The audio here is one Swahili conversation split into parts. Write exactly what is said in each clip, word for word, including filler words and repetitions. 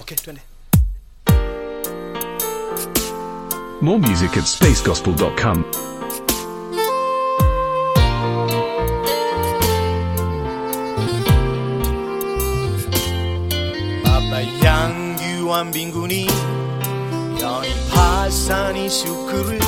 Okay, twende. More music at space gospel dot com. Baba yangu wa mbinguni, yanipasa nishukuru.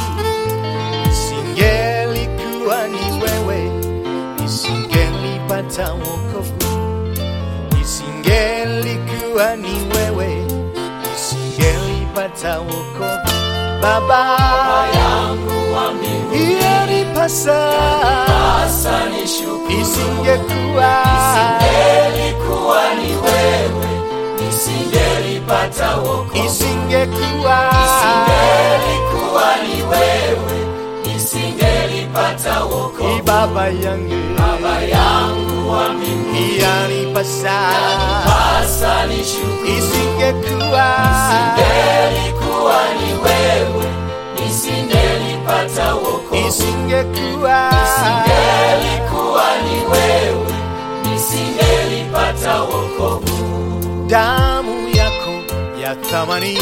Isingelikuwa ni wewe, nisingelipata wokovu. Isingelikuwa ni wewe, nisingelipata wokovu. Baba, Baba yangu wa mbinguni, yanipasa yanipasa nishukuru. Isingekuwa Isingelikuwa ni wewe, nisingelipata wokovu. Isingekuwa Isingelikuwa ni wewe, nisingelipata wokovu. Baba yangu, Baba yangu wa mbinguni, yanipasa yanipasa nishukuru. Isingekuwa Isingelikuwa ni wewe, nisingelipata wokovu. Isingekuwa Isingelikuwa ni wewe, nisingelipata wokovu. damu yako ya thamani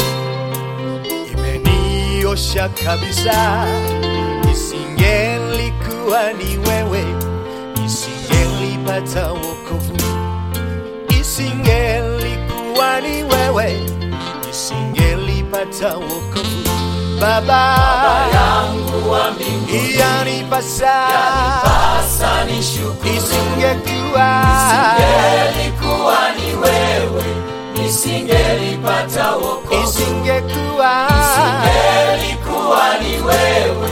imeniosha kabisa. Isingelikuwa ni wewe, nisingelipata wokovu. Isingelikuwa ni wewe, nisingelipata wokovu. Baba, Baba yangu wa mbinguni, yanipasa yanipasa nishukuru. Isingekuwa Isingelikuwa ni wewe, nisingelipata wokovu. Isingekuwa Isingelikuwa ni wewe,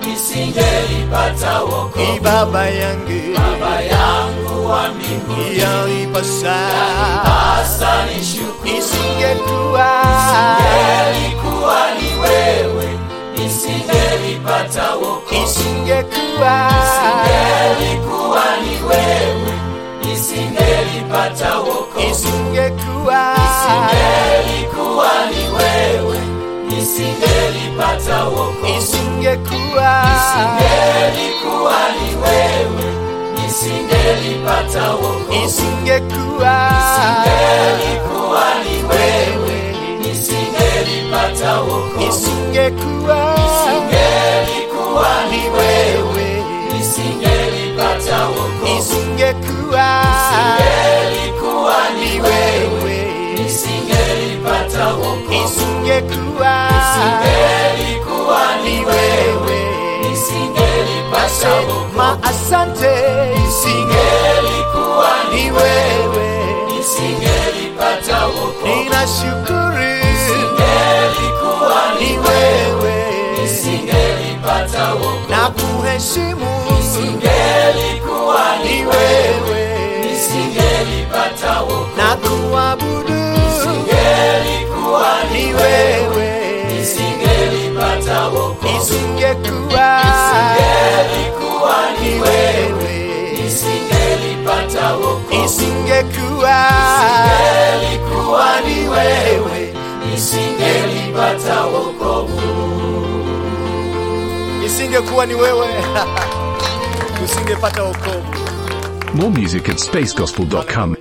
nisingelipata wokovu. Baba yangu, Baba yangu wa mbinguni, yanipasa yanipasa nishukuru. Isingekuwa Isingelikuwa ni wewe, nisingelipata wokovu. Isingekuwa Isingelikuwa ni wewe, nisingelipata wokovu. Isingekuwa Isingelikuwa ni wewe, nisingelipata wokovu. Isingekuwa Isingelikuwa ni wewe, nisingelipata wokovu. Isingekuwa Isingelikuwa ni wewe, nisingelipata wokovu. Isingekuwa Isingelikuwa ni wewe, wewe nisingelipata wokovu. Isingekuwa Isingelikuwa ni wewe, wewe nisingelipata wokovu. Isingekuwa Isingelikuwa ni wewe, nisingelipata wokovu. ma asante. Isingelikuwa ni Ni wewe, wewe nisingelipata wokovu. ninashukuru. Isingelikuwa ni Ni wewe, wewe nisingelipata wokovu. na kuheshimu. Isingelikuwa ni Ni wewe, wewe nisingelipata wokovu. na kuabudu. Isingelikuwa ni Ni wewe, wewe nisingelipata wokovu. Isingekuwa Isingelikuwa ni ni wewe, wewe nisingelipata wokovu. Isingekuwa Isingelikuwa ni wewe, nisingelipata wokovu. Isingekuwa ni wewe usingepata wokovu. More music at space gospel dot com.